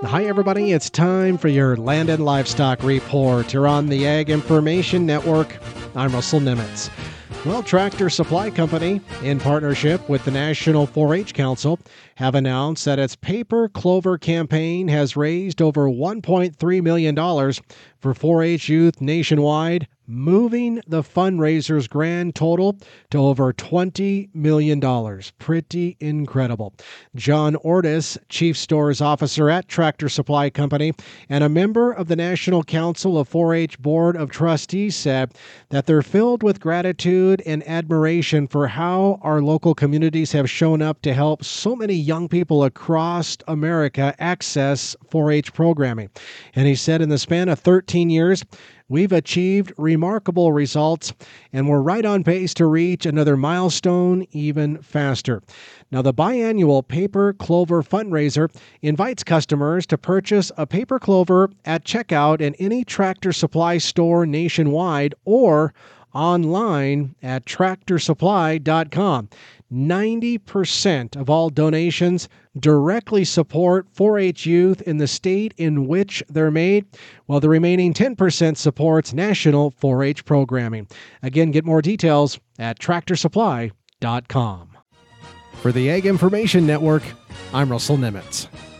Hi, everybody. It's time for your Land and Livestock Report. You're on the Ag Information Network. I'm Russell Nimitz. Well, Tractor Supply Company, in partnership with the National 4-H Council, have announced that its Paper Clover campaign has raised over $1.3 million for 4-H youth nationwide, moving the fundraiser's grand total to over $20 million. Pretty incredible. John Ortis, Chief Stores Officer at Tractor Supply Company and a member of the National Council of 4-H Board of Trustees, said that they're filled with gratitude and admiration for how our local communities have shown up to help so many young people across America access 4-H programming. And he said in the span of 13 years, we've achieved remarkable results, and we're right on pace to reach another milestone even faster. Now, the biannual Paper Clover fundraiser invites customers to purchase a paper clover at checkout in any Tractor Supply store nationwide or online at tractorsupply.com. 90% of all donations directly support 4-H youth in the state in which they're made, while the remaining 10% supports national 4-H programming. Again, get more details at tractorsupply.com. For the Ag Information Network, I'm Russell Nimitz.